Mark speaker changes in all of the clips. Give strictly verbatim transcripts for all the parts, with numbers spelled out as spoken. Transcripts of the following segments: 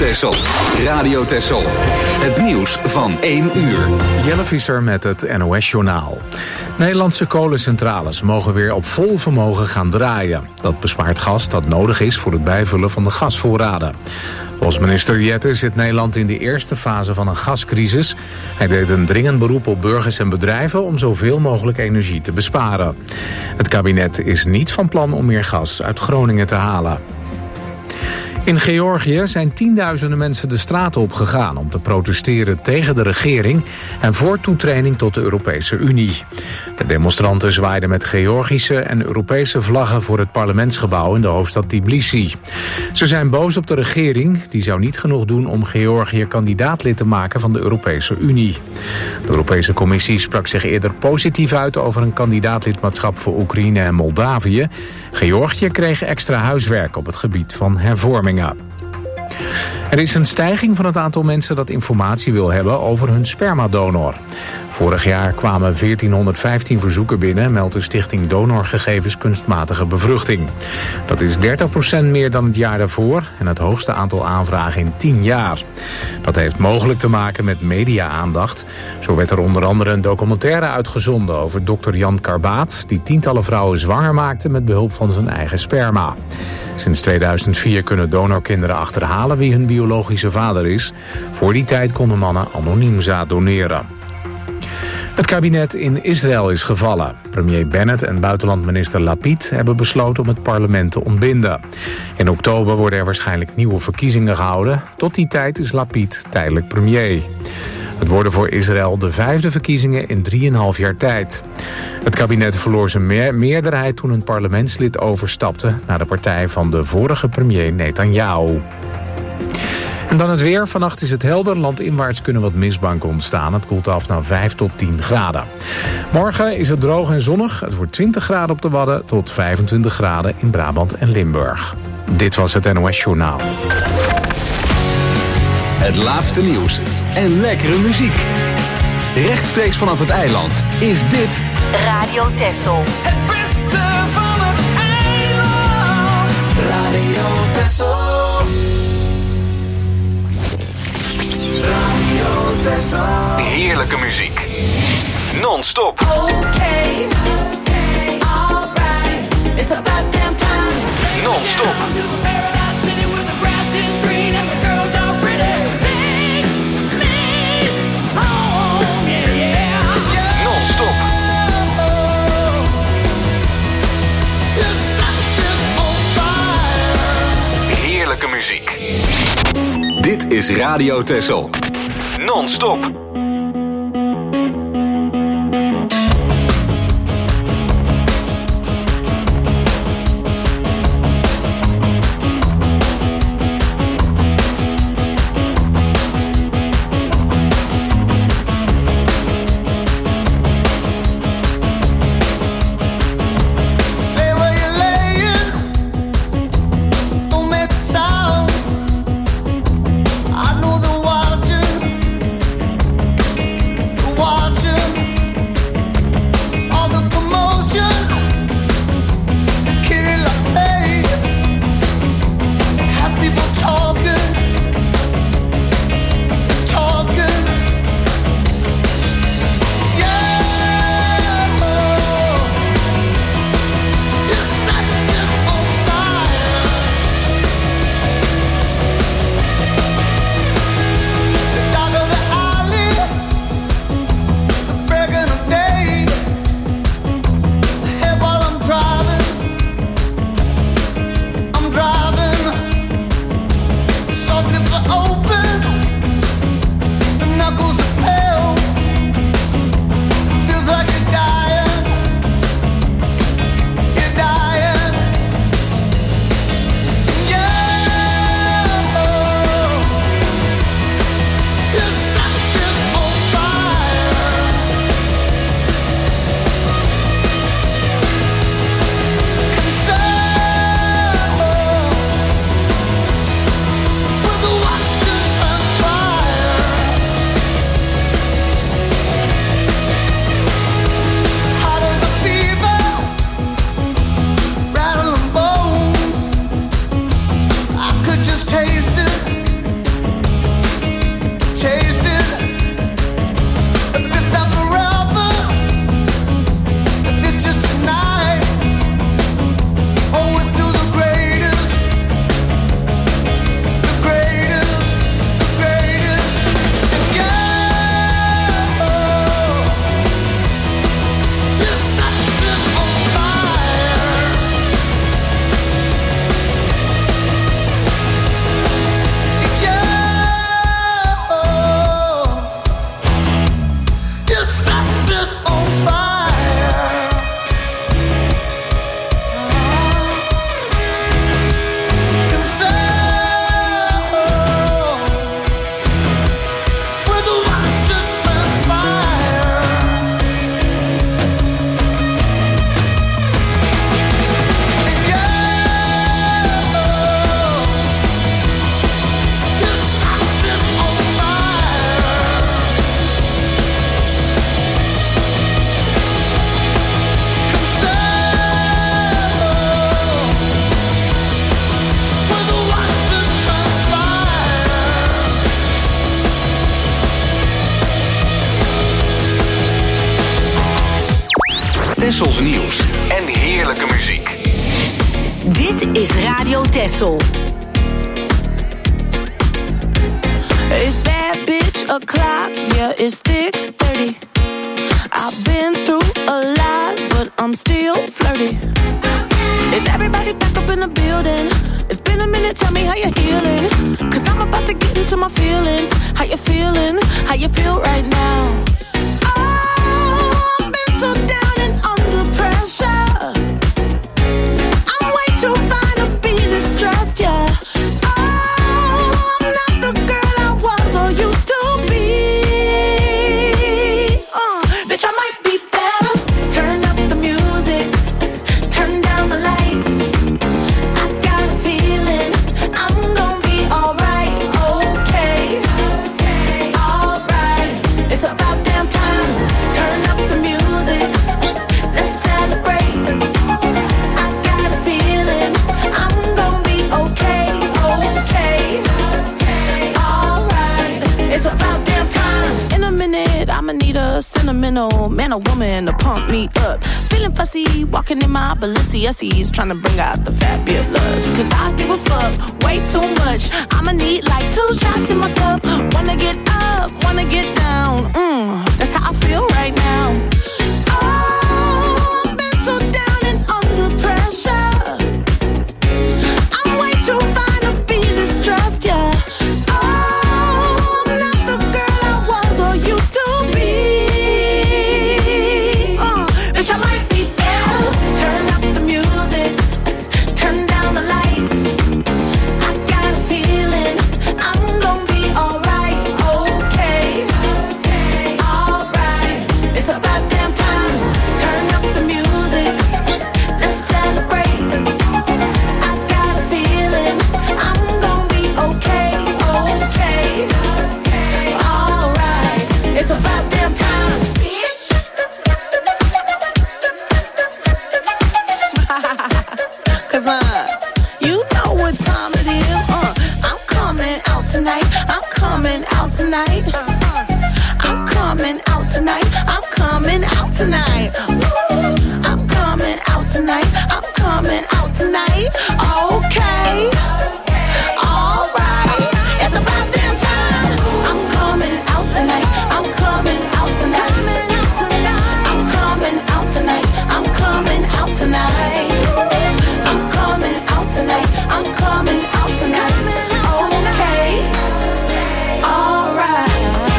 Speaker 1: Texel. Radio Texel. Het nieuws van één uur.
Speaker 2: Jelle Visser met het N O S-journaal. Nederlandse kolencentrales mogen weer op vol vermogen gaan draaien. Dat bespaart gas dat nodig is voor het bijvullen van de gasvoorraden. Volgens minister Jette zit Nederland in de eerste fase van een gascrisis. Hij deed een dringend beroep op burgers en bedrijven om zoveel mogelijk energie te besparen. Het kabinet is niet van plan om meer gas uit Groningen te halen. In Georgië zijn tienduizenden mensen de straat op gegaan om te protesteren tegen de regering en voor toetreding tot de Europese Unie. De demonstranten zwaaiden met Georgische en Europese vlaggen voor het parlementsgebouw in de hoofdstad Tbilisi. Ze zijn boos op de regering, die zou niet genoeg doen om Georgië kandidaatlid te maken van de Europese Unie. De Europese Commissie sprak zich eerder positief uit over een kandidaatlidmaatschap voor Oekraïne en Moldavië. Georgië kreeg extra huiswerk op het gebied van hervormingen. Er is een stijging van het aantal mensen dat informatie wil hebben over hun spermadonor. Vorig jaar kwamen veertienhonderdvijftien verzoeken binnen, meldt de stichting Donorgegevens Kunstmatige Bevruchting. Dat is dertig procent meer dan het jaar daarvoor en het hoogste aantal aanvragen in tien jaar. Dat heeft mogelijk te maken met media-aandacht. Zo werd er onder andere een documentaire uitgezonden over dokter Jan Karbaat, die tientallen vrouwen zwanger maakte met behulp van zijn eigen sperma. Sinds tweeduizend vier kunnen donorkinderen achterhalen wie hun biologische vader is. Voor die tijd konden mannen anoniem zaad doneren. Het kabinet in Israël is gevallen. Premier Bennett en buitenlandminister Lapid hebben besloten om het parlement te ontbinden. In oktober worden er waarschijnlijk nieuwe verkiezingen gehouden. Tot die tijd is Lapid tijdelijk premier. Het worden voor Israël de vijfde verkiezingen in drieënhalf jaar tijd. Het kabinet verloor zijn meer- meerderheid toen een parlementslid overstapte naar de partij van de vorige premier Netanyahu. En dan het weer. Vannacht is het helder. Landinwaarts kunnen wat mistbanken ontstaan. Het koelt af naar vijf tot tien graden. Morgen is het droog en zonnig. Het wordt twintig graden op de Wadden tot vijfentwintig graden in Brabant en Limburg. Dit was het N O S-journaal.
Speaker 1: Het laatste nieuws en lekkere muziek. Rechtstreeks vanaf het eiland is dit
Speaker 3: Radio Texel.
Speaker 4: Het beste van het eiland. Radio Texel. Radio Texel.
Speaker 1: heerlijke muziek. Non-stop.
Speaker 4: Okay, alright, it's about damn time.
Speaker 1: Non-stop. Non-stop. Heerlijke muziek. Dit is Radio Texel. Non-stop. Tessels nieuws en heerlijke muziek.
Speaker 3: Dit is Radio Tessel.
Speaker 5: It's bad bitch o'clock, yeah, it's thick thirty. I've been through a lot, but I'm still flirty. Is everybody back up in the building? It's been a minute, tell me how you're healing. Cause I'm about to get into my feelings. How you feeling? How you feel right now? Oh, I've been so down and under pressure. I'm way too fine to be distressed, yeah. Oh, I'm not the girl I was or used to be. Uh, bitch, I might be better. Turn up the music, turn down the lights. I got a feeling I'm gonna be alright, okay, alright. It's about damn time. Turn up the music, let's celebrate. I got a feeling I'm gonna be okay, okay, alright. It's about damn time. In a minute, I'ma need a sentimental man or woman to pump me up. Feeling fussy, walking in my Balenciennes, trying to bring out the fabulous. Cause I give a fuck way too much. I'ma need like two shots in my cup. Wanna get up, wanna get down. Mm, that's how I feel right now. Oh, I've been so down and under pressure. I'm way too fine to be distressed, yeah. Oh, I'm not the girl I was or used to be. Uh, bitch, I might be better. Turn up the music, turn down the lights. I got a feeling I'm gonna be alright, okay, alright. It's about damn time. Turn up the music, let's celebrate. I got a feeling I'm gonna be okay, okay, alright. It's about damn time, bitch. Cause uh, you know what time it is. Uh, I'm coming out tonight. I'm coming out tonight. I'm coming out tonight. I'm coming out tonight. Woo. I'm coming out tonight. I'm coming out tonight. Okay. Alright. It's about damn time. I'm coming out tonight. I'm coming out tonight. I'm coming out tonight. I'm coming out tonight. I'm coming out tonight. I'm coming out tonight. Okay. Alright.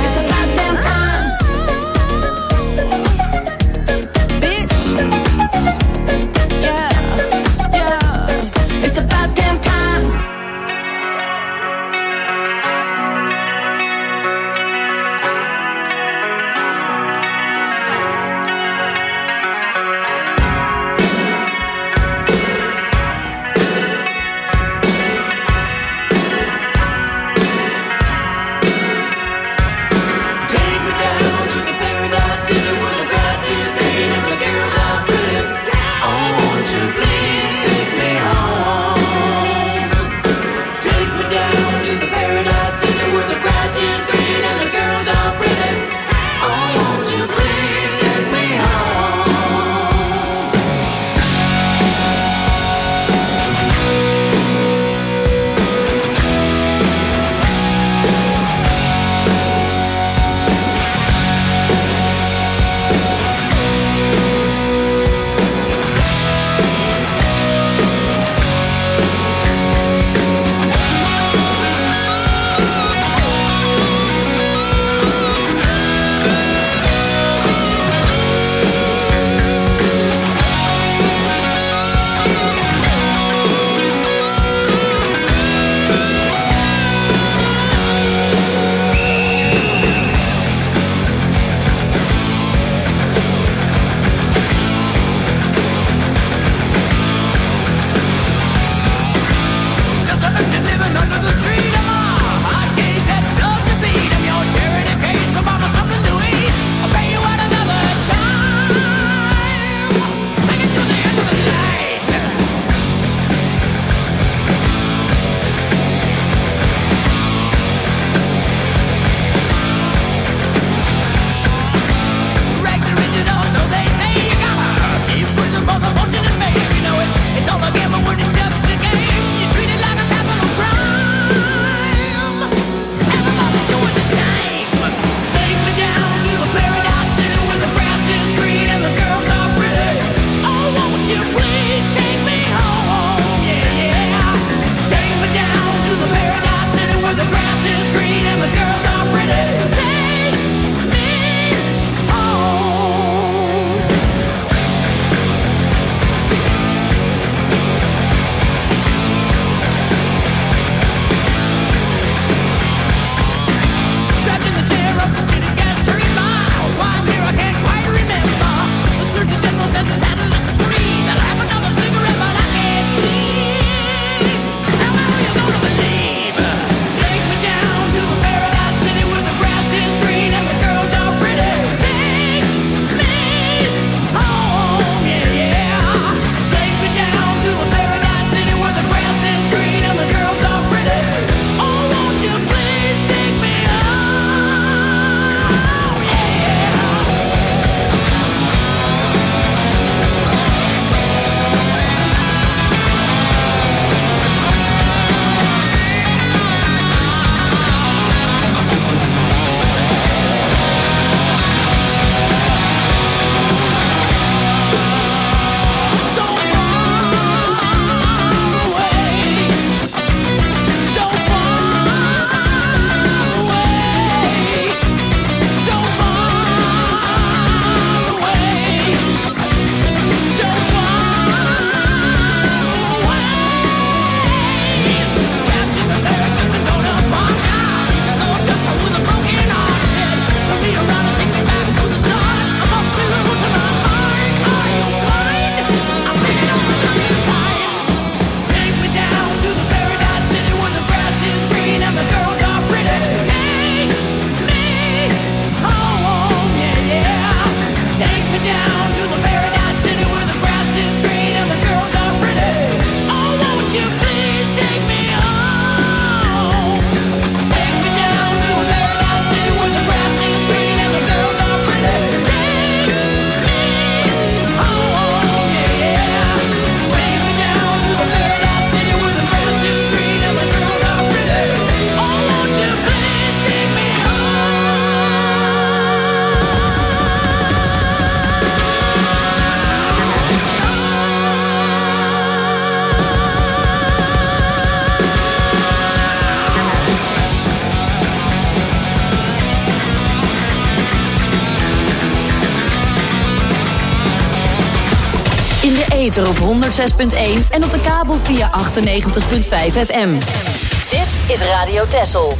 Speaker 3: de ether op honderdzes punt één en op de kabel via achtennegentig punt vijf F M. Dit is Radio Texel.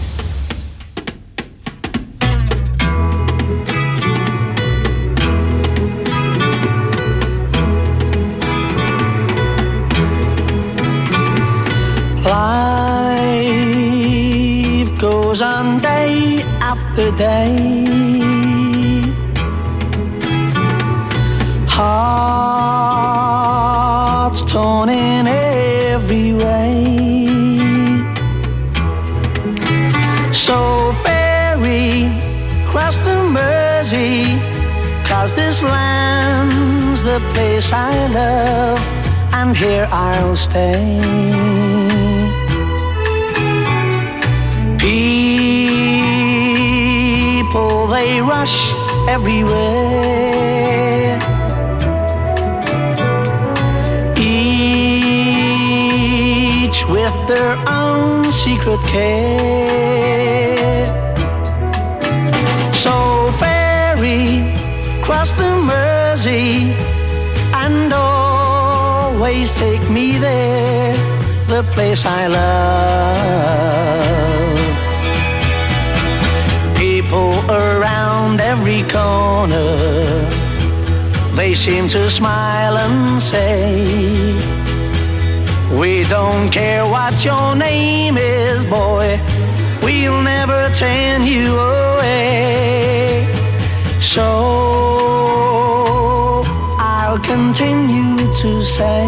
Speaker 6: Life goes on day after day. Hearts torn in every way. So ferry cross the Mersey, 'cause this land's the place I love, and here I'll stay. People, they rush everywhere, each with their own secret care. So ferry cross the Mersey and always take me there, the place I love. People around every corner, they seem to smile and say, we don't care what your name is, boy, we'll never turn you away. So I'll continue to say,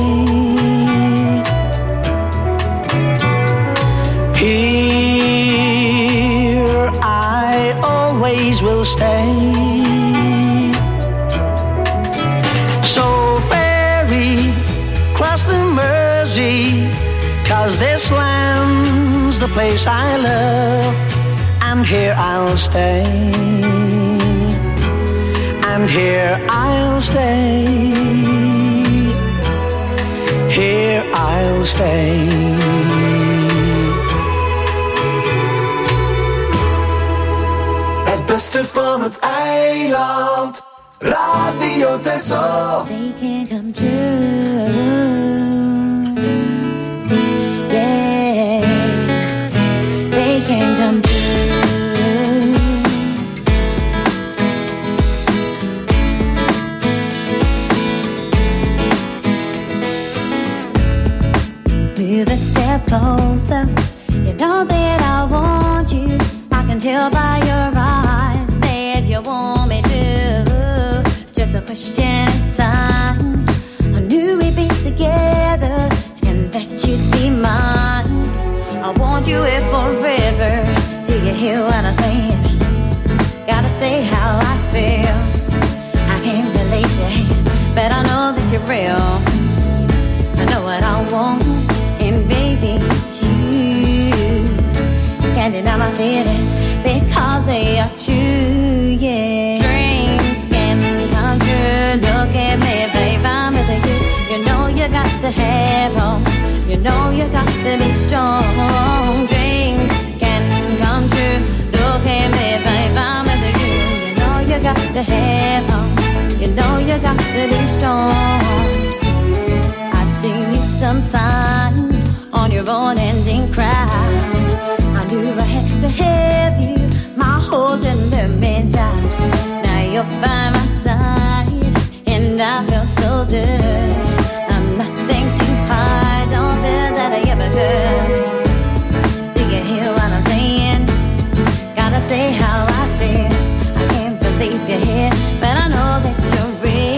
Speaker 6: here I always will stay. So ferry cross the Mersey, 'cause this land's the place I love, and here I'll stay, and here I'll stay, here I'll stay.
Speaker 4: Het beste van het eiland, Radio Texel.
Speaker 5: They can't come true. Yeah, they can't come true. Move a step closer. You know that I want you. I can tell by your eyes that you want me to. Just a question of time. I knew we'd be together and that you'd be mine. I want you here forever. Do you hear what I'm saying? Gotta say how I feel. I can't believe it, but I know that you're real. I know what I want, and baby, it's you. Can't deny my feelings because they are true, yeah. Dreams can come true. Look at me, babe, I'm with you. You know you got to have hope. You know you got to be strong. Dreams can come true. Look at me, babe, I'm with you. You know you got to have hope. You know you got to be strong. I'd see you sometimes on your own ending cries. I knew I had to have you. My holes in the meantime. Now you're by my side, and I feel so good. I'm nothing too hard. Don't feel that I ever could. Do you hear what I'm saying? Gotta say how I feel. I can't believe you're here, but I know that you're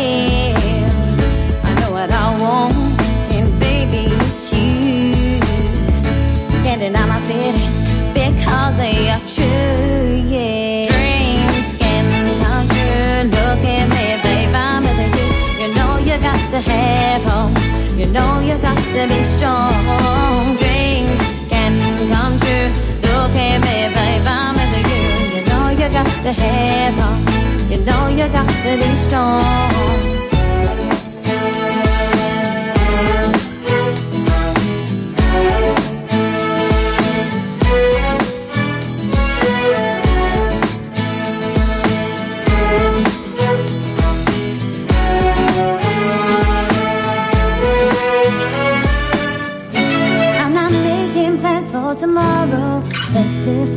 Speaker 5: real. I know what I want, and baby, it's you. Can't deny my feelings because they are true, yeah. Dreams can come true. Look at me, babe, I'm with you. You know you got to have hope. You know you got to be strong. Dreams can come true. Look at me, babe, I'm with you. You know you got to have hope. You know you got to be strong.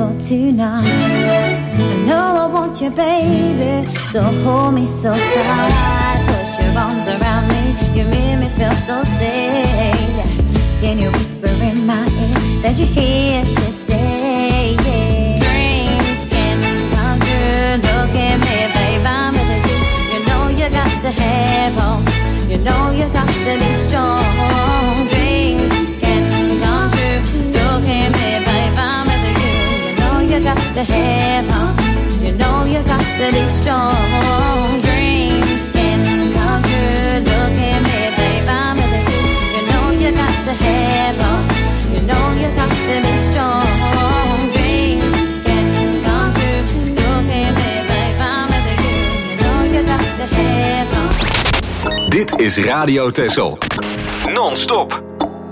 Speaker 7: for tonight. I know I want you, baby, so hold me so tight. Put your arms around me, you make me feel so safe. Can you whisper in my ear that you're here to stay? Yeah. Dreams can come true. Look at me, babe, I'm with you. You know you got to have hope. You know you got to be strong. Dreams can come true. Look at me, babe, I'm with you. You know you got to have hope. You know you got to be strong. Dreams can come true. Look at me, babe, I'm with you. You know you got to have hope. You know you got to be strong. Dreams can come true. Look at me, babe, I'm with you. You know you got to have hope.
Speaker 1: Dit is Radio Texel. Non-stop.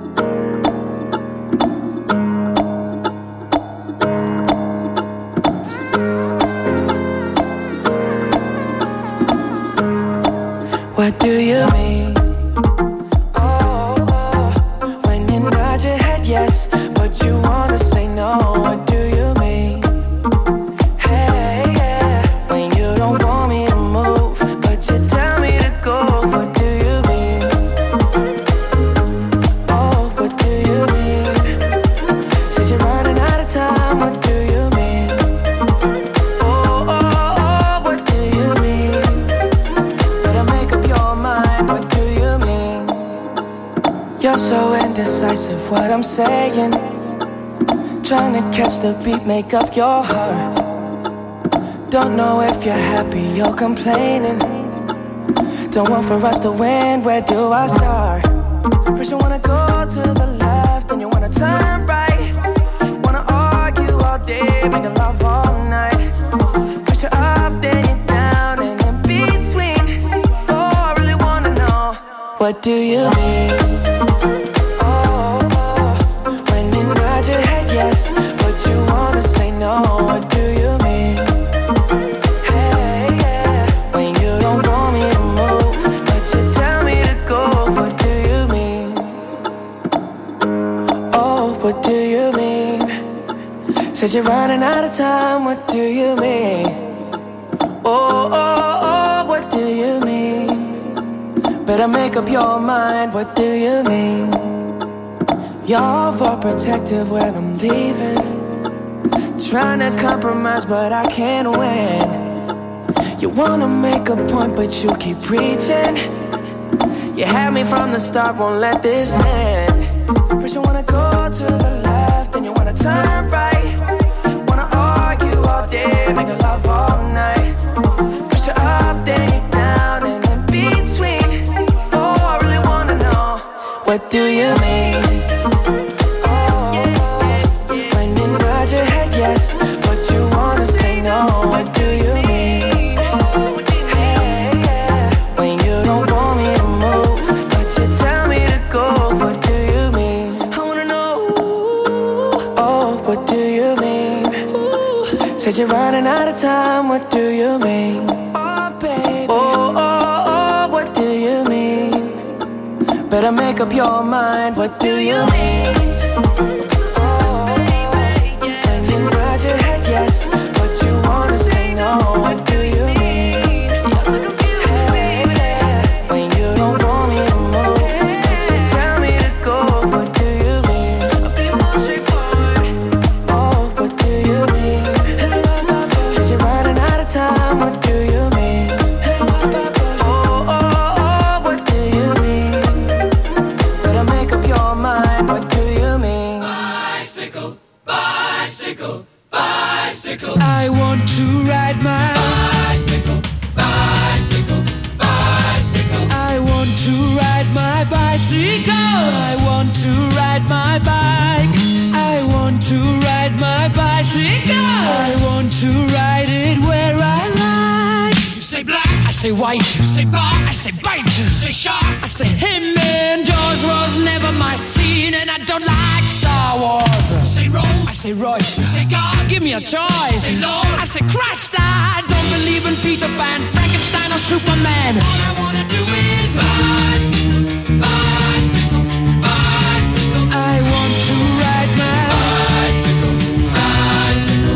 Speaker 8: What do you mean? Oh, oh, when you nod your head yes, but you wanna say no. What do you mean? Hey, yeah, when you don't want me to move, but you tell me to go. What do you mean? Oh, what do you mean? Said you're running out of time. What do you mean? Oh, oh, oh, what do you mean? Better make up your mind. What do you mean? You're so indecisive, what I'm saying. Trying to catch the beat, make up your heart. Don't know if you're happy or complaining. Don't want for us to win, where do I start? First you wanna go to the left, then you wanna turn right. Wanna argue all day, making love all night. First you're up, then you're down, and in between. Oh, I really wanna know, what do you mean? What do you mean? Hey, yeah, when you don't want me to move, but you tell me to go. What do you mean? Oh, what do you mean? Said you're running out of time. What do you mean? Oh, oh, oh, what do you mean? Better make up your mind. What do you mean? You're overprotective when I'm leaving. Trying to compromise, but I can't win. You wanna make a point, but you keep preaching. You had me from the start, won't let this end. First you wanna go to the left, then you wanna turn right. Wanna argue all day, make love all night. First you're up, then you're down, and in between. Oh, I really wanna know, what do you mean? Yes, but you wanna say no. What do you mean? Hey, yeah, when you don't want me to move, but you tell me to go. What do you mean? I wanna know. Oh, what do you mean? Said you're running out of time. What do you mean? Oh, baby. Oh, oh, oh, what do you mean? Better make up your mind. What do you mean? Yes, but you wanna say no. What do you mean? You're so confused, baby. Yeah, when you don't want me to move, but you tell me to go. What do you mean? I'll be more straightforward. Oh, what do you mean? Said you're running out of time. What do you mean? Oh, oh, oh, what do you mean? Better make up your mind. What do you mean?
Speaker 9: Bicycle, bicycle. Bicycle.
Speaker 8: I want to ride my
Speaker 9: bicycle, bicycle, bicycle.
Speaker 8: I want to ride my bicycle. I want to ride my bike. I want to ride my bicycle. I want to ride it where I like.
Speaker 9: You say black,
Speaker 8: I say white.
Speaker 9: You say bar,
Speaker 8: I say bite.
Speaker 9: You say shark,
Speaker 8: I say him. And Jaws was never my scene, and I don't like Star Wars.
Speaker 9: You say Rose,
Speaker 8: I say Royce.
Speaker 9: You say God,
Speaker 8: give me a choice.
Speaker 9: Say Lord,
Speaker 8: I say Christ. I don't believe in Peter Pan, Frankenstein, or Superman.
Speaker 9: All I wanna do is bicycle, bicycle, bicycle.
Speaker 8: I want to ride my
Speaker 9: bicycle, bicycle.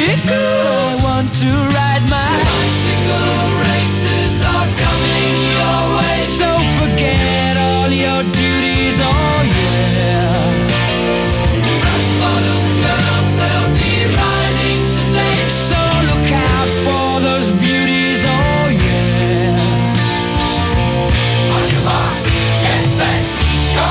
Speaker 8: bicycle. I want to ride my
Speaker 9: bicycle. Races are coming your way.
Speaker 8: So forget all your duties, oh yeah.
Speaker 9: Rock bottom girls, they'll be riding today.
Speaker 8: So look out for those beauties, oh yeah.
Speaker 9: On your marks, get set, go!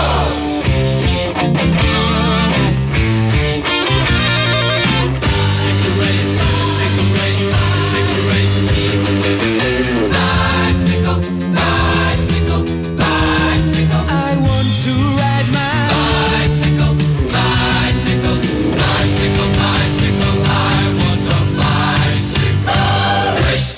Speaker 9: Single race, single race, single race. Bicycle, bicycle, bicycle.
Speaker 8: I want to ride my
Speaker 9: bicycle, bicycle, bicycle, bicycle. I want a bicycle race.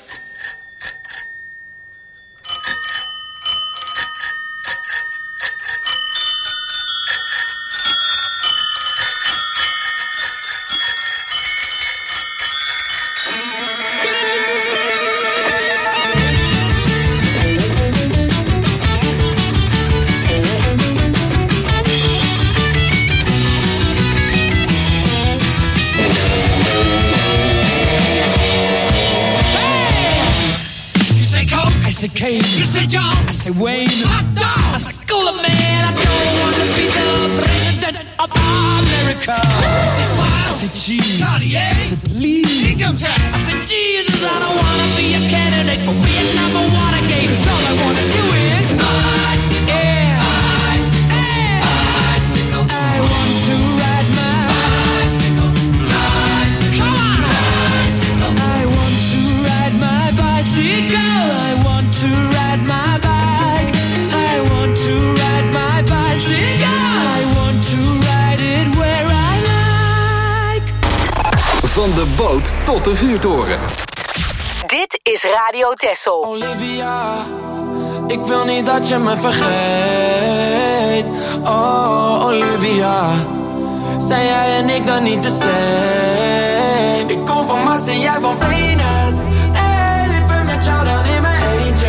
Speaker 8: I say Kane,
Speaker 9: You say John,
Speaker 8: I say Wayne,
Speaker 9: hot dog.
Speaker 8: I say Cooler Man. I don't want to be the president of America.
Speaker 9: You say Smile,
Speaker 8: I say cheese,
Speaker 9: Cartier,
Speaker 8: I say please,
Speaker 9: income tax.
Speaker 8: I say Jesus. I don't want to be a candidate for Vietnam or Watergate. 'Cause all I want to do is
Speaker 9: Bicycle,
Speaker 8: yeah,
Speaker 9: bicycle,
Speaker 8: yeah.
Speaker 9: bicycle,
Speaker 8: I want to ride my
Speaker 9: bicycle, bicycle,
Speaker 8: come on.
Speaker 9: bicycle.
Speaker 8: I want to ride my bicycle. I want to ride my bike. I want to ride my bicycle. I want to ride it where I like.
Speaker 1: Van de boot tot de vuurtoren.
Speaker 3: Dit is Radio Texel.
Speaker 10: Olivia, ik wil niet dat je me vergeet. Oh, Olivia, zijn jij en ik dan niet de same? Ik kom van Mars en jij van Venus. En liever met jou dan in mijn eentje.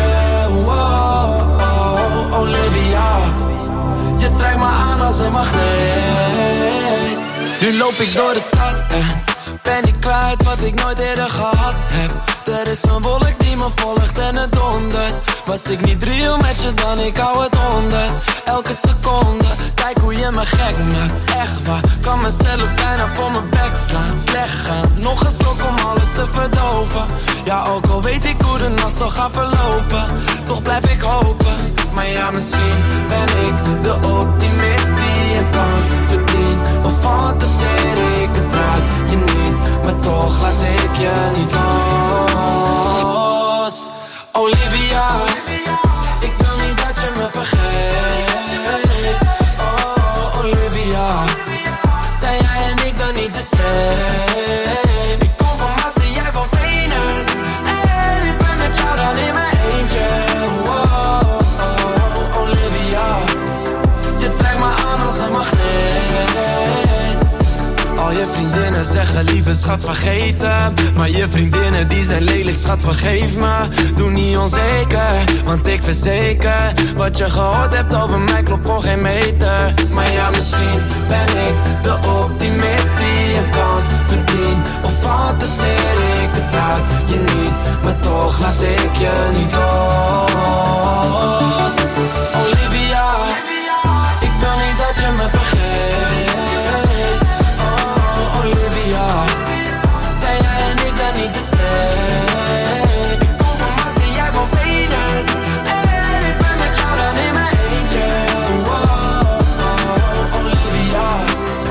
Speaker 10: Oh, oh, Olivia, je trekt me aan als een magneet. Nu loop ik door de stad en ben ik kwijt wat ik nooit eerder gehad heb. Er is een wolk die me volgt en het dondert. Was ik niet real met je dan, ik hou het honderd. Elke seconde, kijk hoe je me gek maakt. Echt waar, kan mezelf bijna voor mijn bek slaan. Slecht gaan, nog een slok om alles te verdoven. Ja, ook al weet ik hoe de nacht zal gaan verlopen, toch blijf ik hopen. Maar ja, misschien ben ik de optimist die een kans verdient. Of fantaseer ik het raak je niet, maar toch laat ik je niet los. Olivia, ik wil niet dat je me vergeet. Oh, Olivia, zijn jij en ik dan niet de same? Ik kom van Mars en jij van Venus. En ik ben met jou dan in mijn eentje. Oh, oh, Olivia, je trekt me aan als een magneet. Al je vriendinnen zeggen lieve schat vergeten, maar je vriendinnen die zijn lelijk schat vergeef me. Doe niet onzeker, want ik verzeker wat je gehoord hebt over mij klopt voor geen meter. Maar ja, misschien ben ik de optimist die een kans verdient. Of fantaseer ik het raak je niet, maar toch laat ik je niet los. Olivia, ik wil niet dat je me vergeet. Oh, Olivia, zijn jij en ik dan niet de same? Ik kom van Mars en jij van Venus. En ik ben met jou dan in mijn eentje. Oh, oh, Olivia,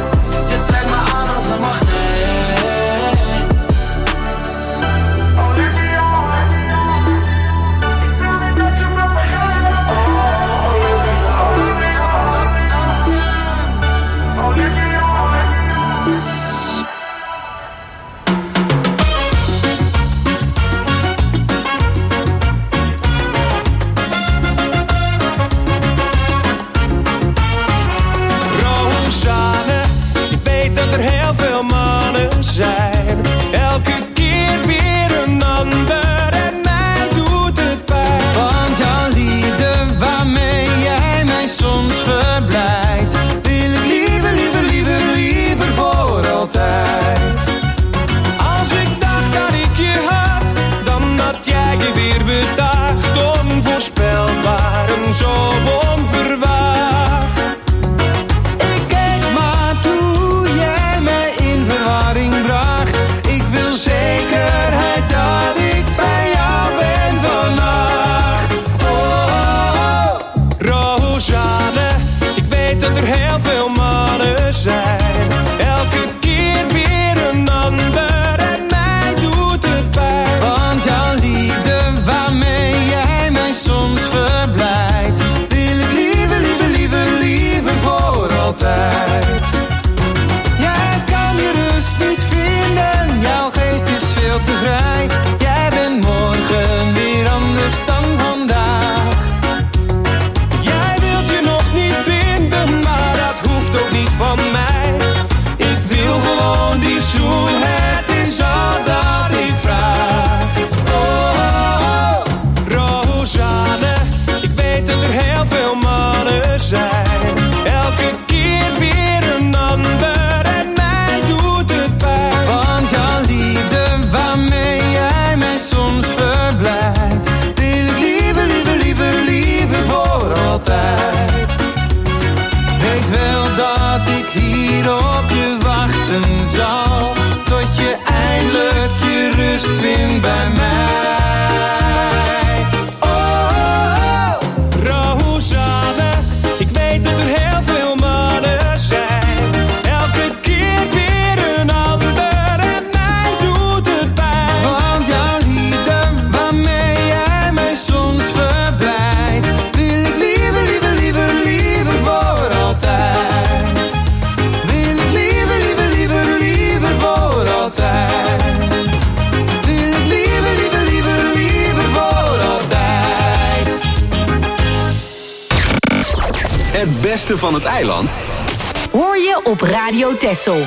Speaker 1: beste van het eiland
Speaker 3: hoor je op Radio Texel.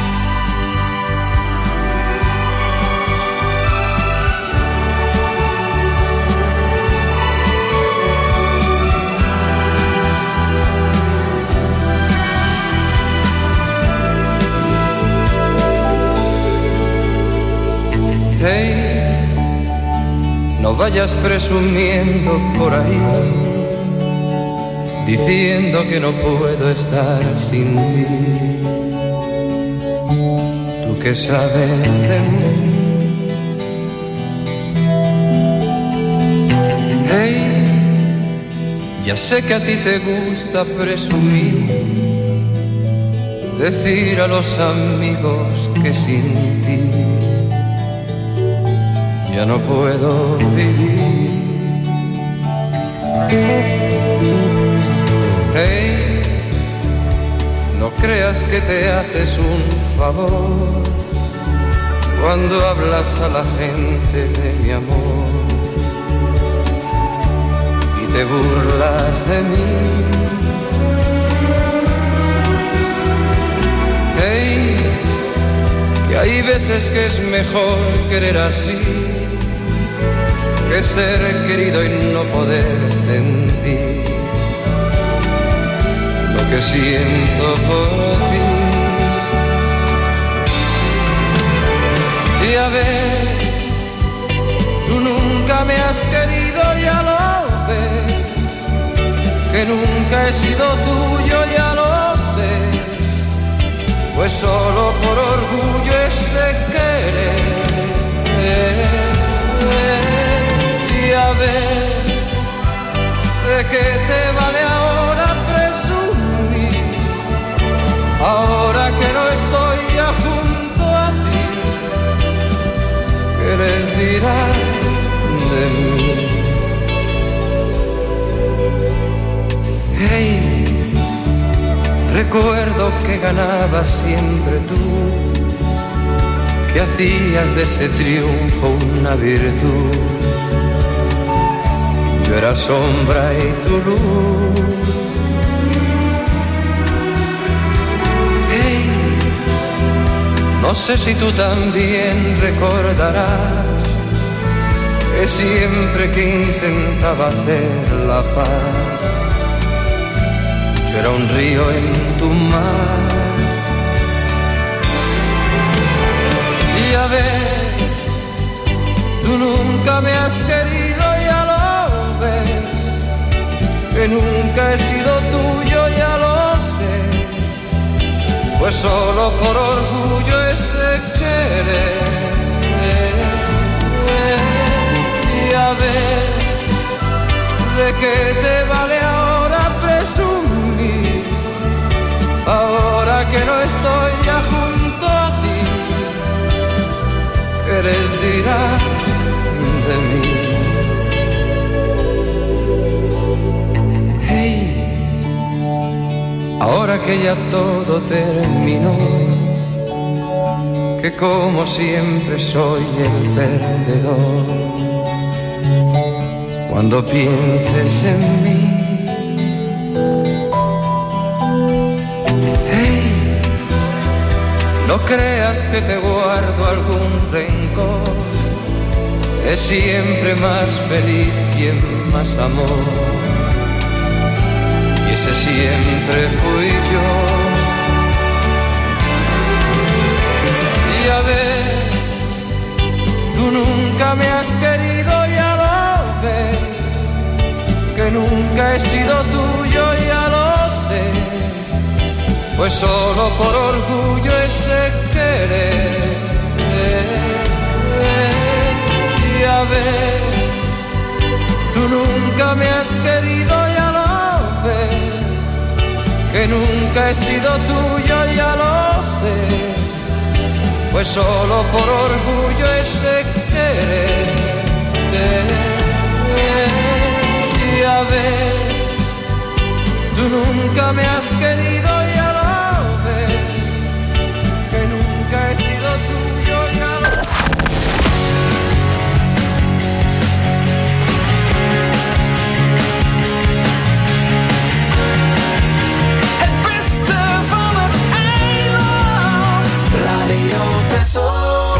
Speaker 11: Hey, no vayas presumiendo por ahí, diciendo que no puedo estar sin ti. Tú que sabes de mí. Hey, ya sé que a ti te gusta presumir, decir a los amigos que sin ti ya no puedo vivir. Hey, no creas que te haces un favor cuando hablas a la gente de mi amor y te burlas de mí. Hey, que hay veces que es mejor querer así que ser querido y no poder sentir lo que siento por ti. Y a ver, tú nunca me has querido, ya lo ves, que nunca he sido tuyo, ya lo sé, pues solo por orgullo ese querer. Y a ver, ¿de qué te vale ahora presumir? Ahora que no estoy ya junto a ti, ¿qué les dirás de mí? Hey, recuerdo que ganabas siempre tú, que hacías de ese triunfo una virtud. Yo era sombra y tu luz. Hey, no sé si tú también recordarás que siempre que intentaba hacer la paz, yo era un río en tu mar. Y a ver, tú nunca me has querido, ya lo ves, que nunca he sido tuyo, ya lo sé, pues solo por orgullo ese querer. Y a ver, ¿de qué te vale ahora presumir? Ahora que no estoy ya junto a ti, ¿qué les dirás de mí? Hey, ahora que ya todo terminó, que como siempre soy el perdedor, cuando pienses en mí, hey, no creas que te guardo algún rencor, es siempre más feliz quien más amor, y ese siempre fui yo. Y a ver, tú nunca me has querido, ya lo ves, que nunca he sido tuyo, ya lo sé, pues solo por orgullo ese querer. Y a ver, tú nunca me has querido, ya lo ves, que nunca he sido tuyo, ya lo sé, pues solo por orgullo ese querer. Y a ver, tú nunca me has querido, ya lo ves, que nunca he sido tuyo, ya lo sé.
Speaker 4: Radio Texel.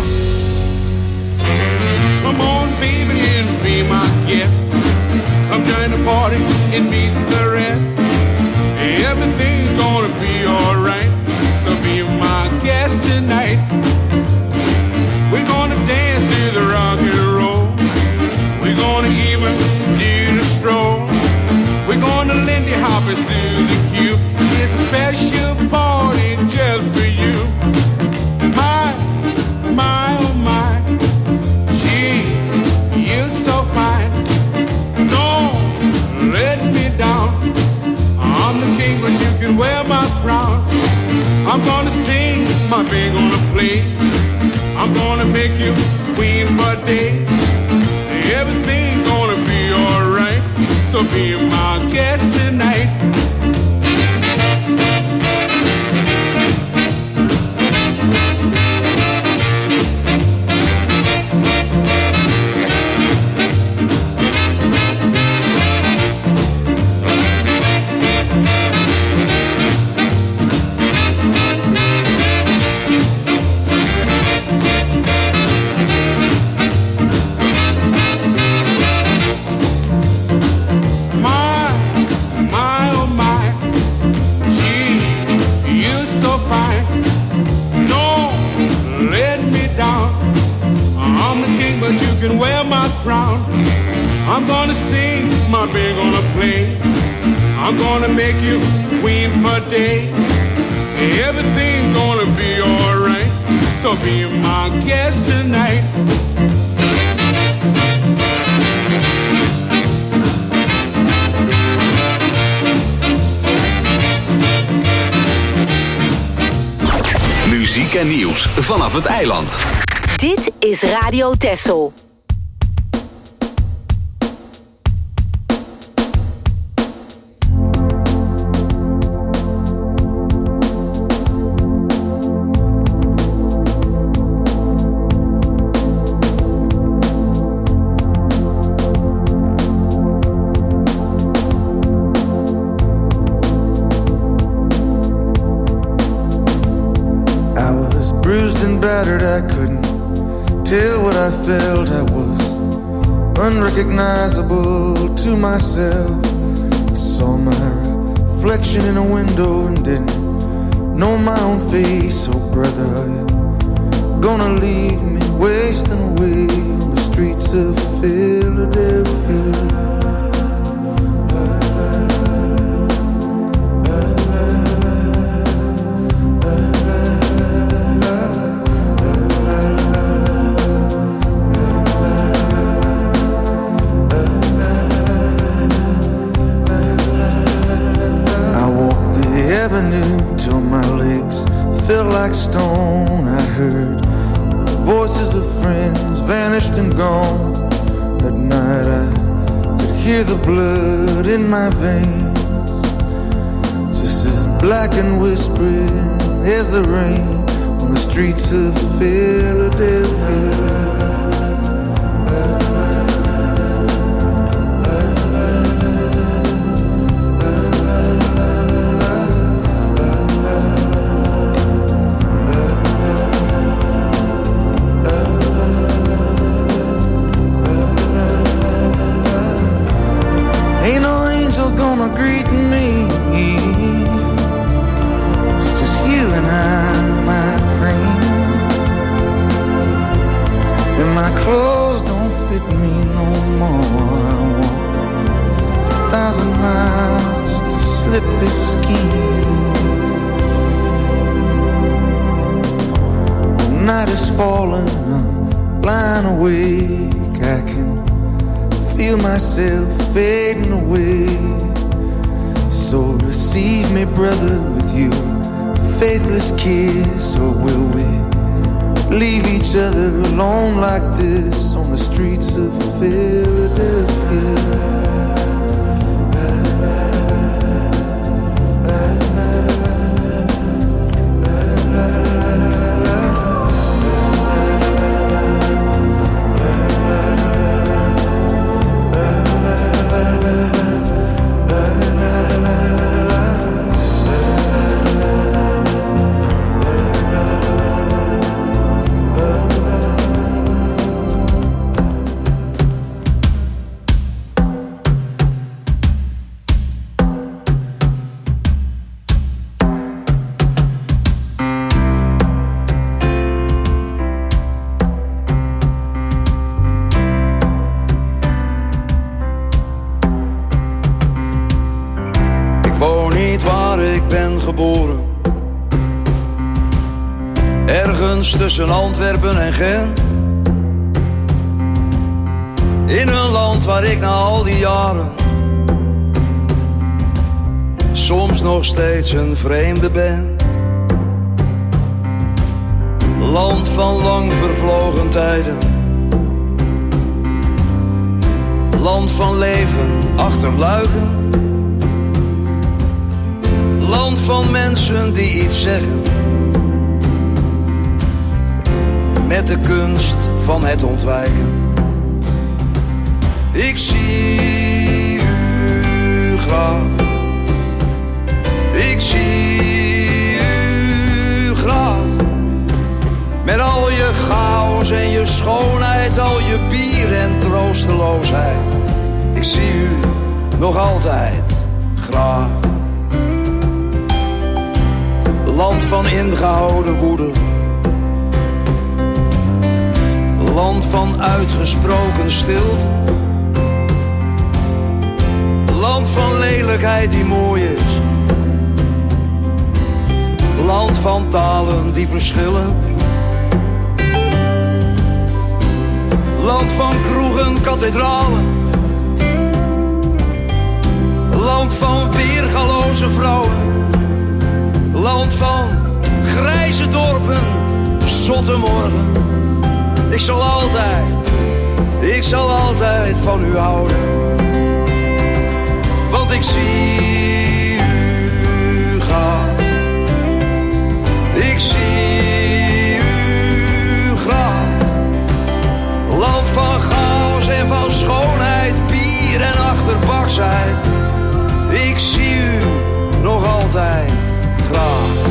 Speaker 12: Come on, baby, and be my guest. Come join the party and meet the rest. Everything's gonna be alright. So be my guest tonight. We're gonna dance to the rock and roll. We're gonna even do the stroll. We're gonna Lindy Hop and Susie Q. It's a special party just for you. My, my, oh my. Gee, you're so fine. Don't let me down. I'm the king, but you can wear my crown. I'm gonna sing, my band gonna play. I'm gonna make you queen for a day. Everything's gonna be alright. So be my guest tonight. But you can wear my crown. I'm gonna sing, my band gonna play. I'm gonna make you queen for a day. Everything's gonna be alright. So be my guest tonight.
Speaker 1: Muziek en nieuws vanaf het eiland.
Speaker 3: Dit is Radio Texel.
Speaker 13: I was bruised and battered, I couldn't tell what I felt. I was unrecognizable to myself. I saw my reflection in a window and didn't know my own face. Oh brother, are you gonna leave me wasting away on the streets of Philadelphia? Like stone, I heard the voices of friends vanished and gone. That night I could hear the blood in my veins, just as black and whispering as the rain on the streets of Philadelphia. Fading away, so receive me, brother, with you faithless kiss, or will we leave each other alone like this on the streets of Philadelphia?
Speaker 14: ben geboren. Ergens tussen Antwerpen en Gent. In een land waar ik na al die jaren soms nog steeds een vreemde ben. Land van lang vervlogen tijden. Land van leven achter luiken. Land van mensen die iets zeggen. Met de kunst van het ontwijken. Ik zie u graag. Ik zie u graag. Met al je chaos en je schoonheid, al je bier en troosteloosheid. Ik zie u nog altijd graag. Land van ingehouden woede. Land van uitgesproken stilte. Land van lelijkheid die mooi is. Land van talen die verschillen. Land van kroegen, kathedralen. Land van weergaloze vrouwen. Land van grijze dorpen, zotte morgen. Ik zal altijd, ik zal altijd van u houden. Want ik zie u graag. Ik zie u graag. Land van chaos en van schoonheid, bier en achterbaksheid. Ik zie u nog altijd graag.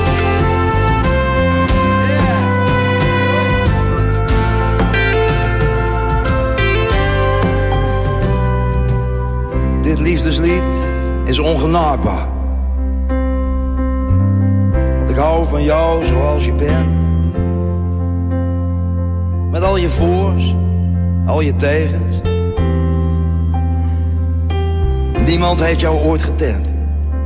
Speaker 14: Dit liefdeslied is ongenaakbaar. Want ik hou van jou zoals je bent. Met al je voors, al je tegens. Niemand heeft jou ooit getemd.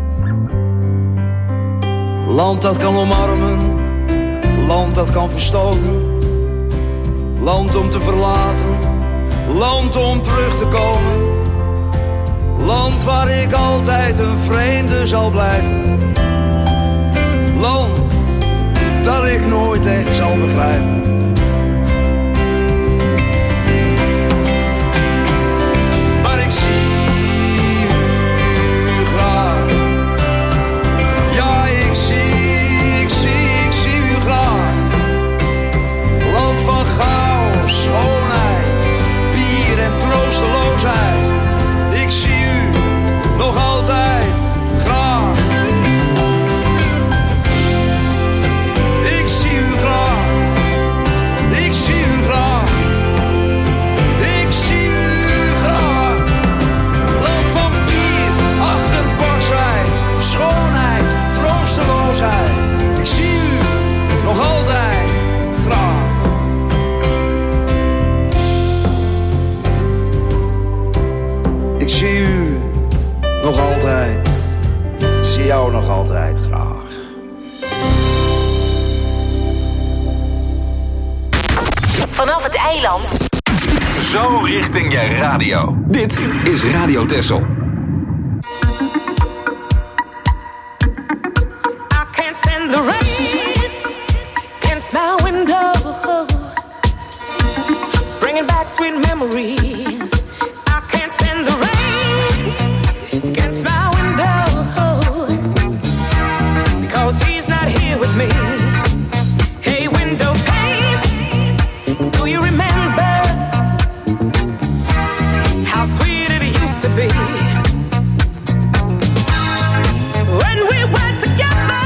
Speaker 14: Land dat kan omarmen, land dat kan verstoten. Land om te verlaten, land om terug te komen. Land waar ik altijd een vreemde zal blijven. Land dat ik nooit echt zal begrijpen. Maar ik zie u graag. Ja, ik zie, ik zie, ik zie u graag. Land van chaos, schoonheid, bier en troosteloosheid. Ik zie u nog altijd graag. Ik zie u graag. Ik zie u graag. Ik zie u graag. Land van bier, achterbaksheid, schoonheid, troosteloosheid. Ik zie u nog altijd graag. Ik zie u nog altijd, ik zie jou nog altijd graag.
Speaker 3: Vanaf het eiland.
Speaker 1: Zo richting je radio. Dit is Radio Texel.
Speaker 5: I can't stand the rain against my window, bringing back sweet memories. I can't stand the rain against my window, because he's not here with me. Hey, window pane, do you remember how sweet it used to be when we were together?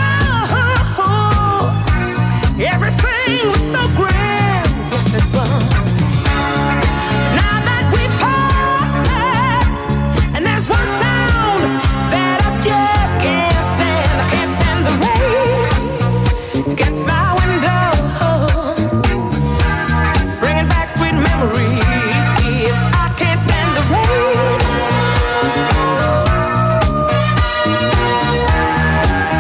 Speaker 5: Everything was so grand, yes it was. Now that we parted, and there's one sound that I just can't stand. I can't stand the rain against my window, bringing back sweet memories. I can't stand the rain.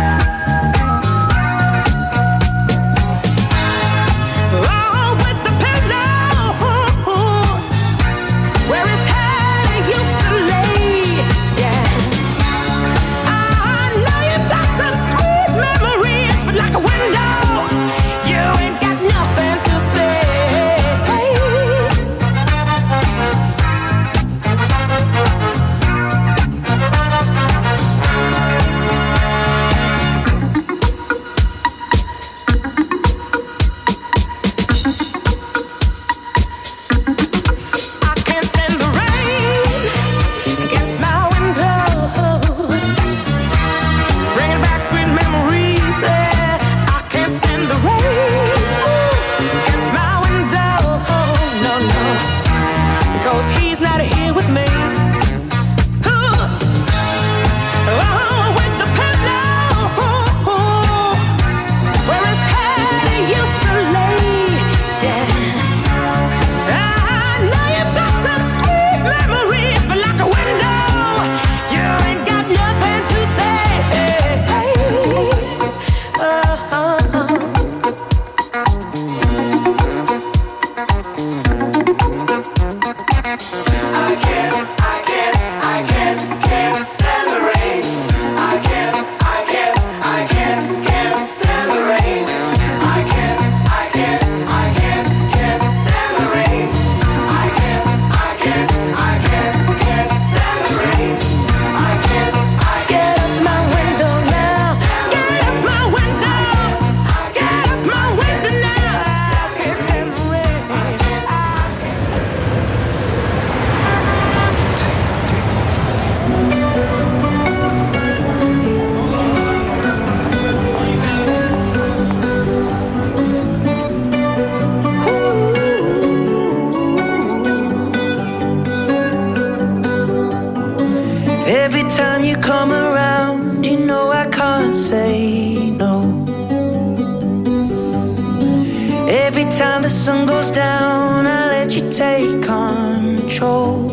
Speaker 5: time the sun goes down, I let you take control.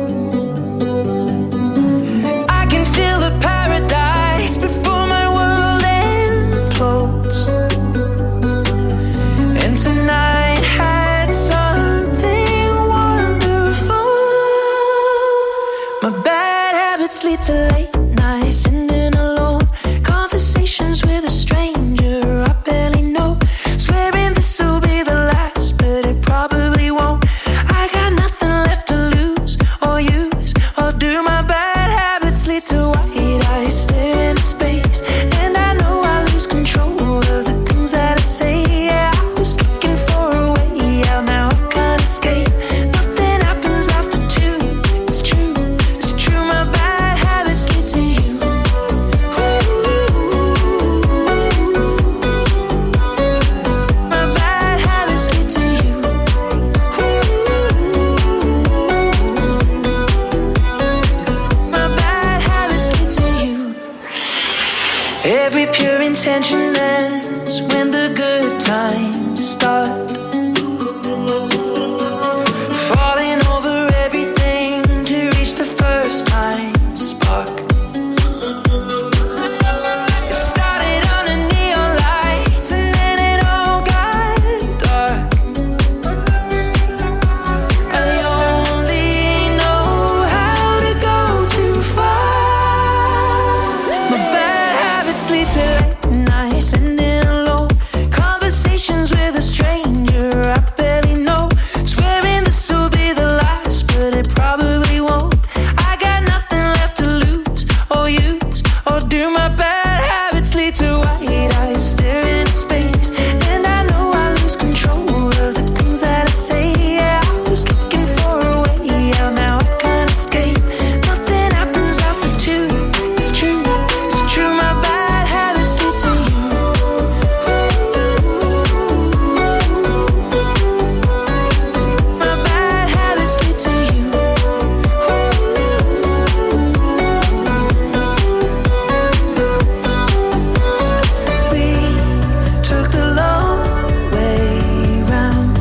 Speaker 5: I can feel the paradise before my world implodes. And tonight had something wonderful. My bad habits lead to late nights, sitting alone, conversations with a stranger I barely know, swearing this will be the last, but it probably won't. I got nothing left to lose or use or do. My bad habits lead to white eyes stare into space, and I know I lose control of the things that I say. Yeah, I was looking for a way out, now I can't escape. Nothing happens after two. It's true, it's true. My bad habits lead to you. My bad habits lead to you. My bad habits lead to you. Every pure intention ends when the good times start. Falling over everything to reach the first time spark. It started under neon lights and then it all got dark. I only know how to go too far. My bad habits lead to late nights, sitting alone, conversations with a stranger I barely know, swearing this will be the last, but it probably won't. I got nothing left to lose or use or do. My bad habits lead to white eyes staring into space, and I know I lose control of the things that I say. Yeah, I was looking for a way out, now I can't escape. Nothing happens after two. It's true, it's true. My bad habits lead to you. My bad habits lead to you. We took the long way round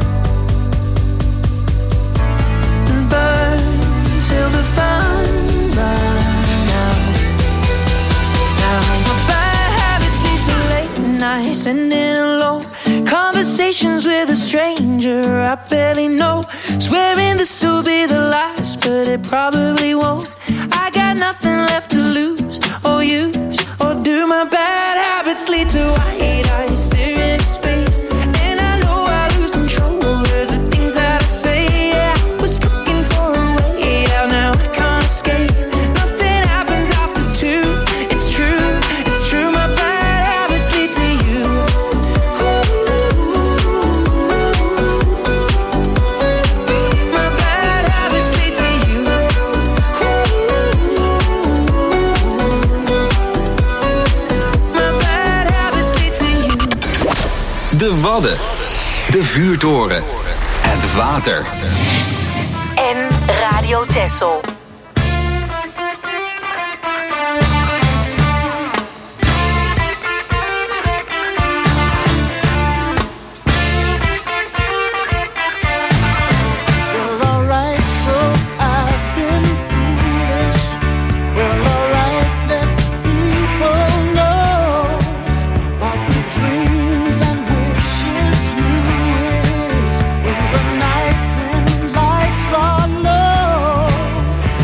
Speaker 5: and burned till the fun ran out. Now my bad habits lead to late nights, sitting alone, conversations with a stranger I barely know, swearing this will be the last, but it probably won't. I got nothing left to lose or use or do. My bad habits lead to white eyes staring into space, and I know I lose control of the things that I say. Yeah, I was looking for a way out, now I can't escape. Nothing happens after two. It's true, it's true. My bad habits lead to you. My bad habits lead to you. My bad habits lead to you.
Speaker 1: De Wadden. De Vuurtoren. Het water.
Speaker 3: En Radio Texel.
Speaker 5: Well, alright, so I've been foolish. Well, alright, let people know what the dreams and wishes you wish in the night when lights are low.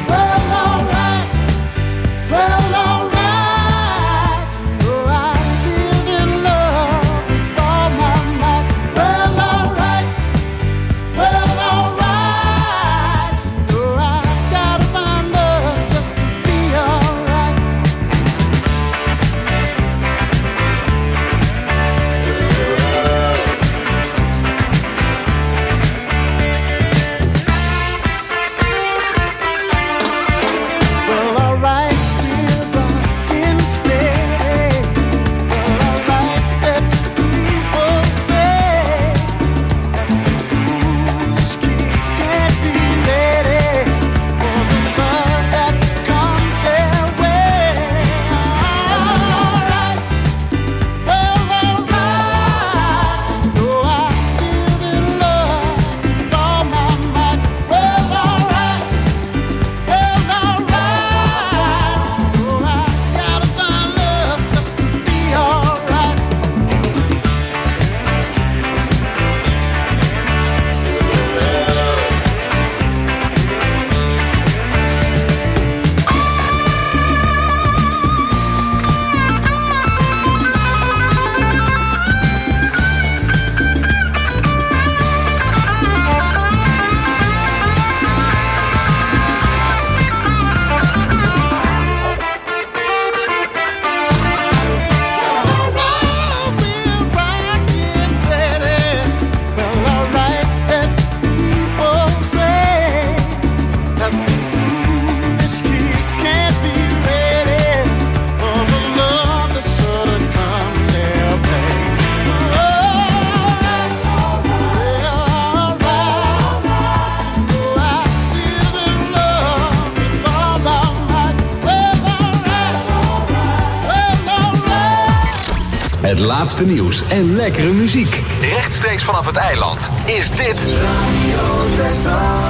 Speaker 1: Het laatste nieuws en lekkere muziek. Rechtstreeks vanaf het eiland is dit Radio Texel.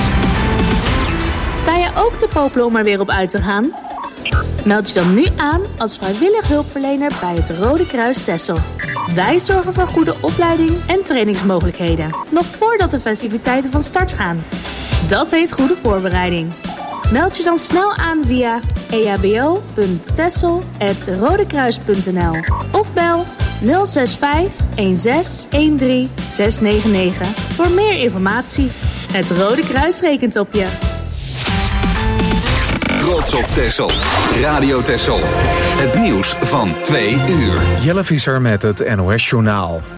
Speaker 15: Sta je ook te popelen om er weer op uit te gaan? Meld je dan nu aan als vrijwillig hulpverlener bij het Rode Kruis Texel. Wij zorgen voor goede opleiding en trainingsmogelijkheden, nog voordat de festiviteiten van start gaan. Dat heet goede voorbereiding. Meld je dan snel aan via e h b o punt texel apenstaartje rodekruis punt n l of bel nul zes vijf een zes een drie zes negen negen voor meer informatie. Het Rode Kruis rekent op je.
Speaker 1: Trots op Texel. Radio Texel. Het nieuws van twee uur.
Speaker 2: Jelle Visser met het N O S Journaal.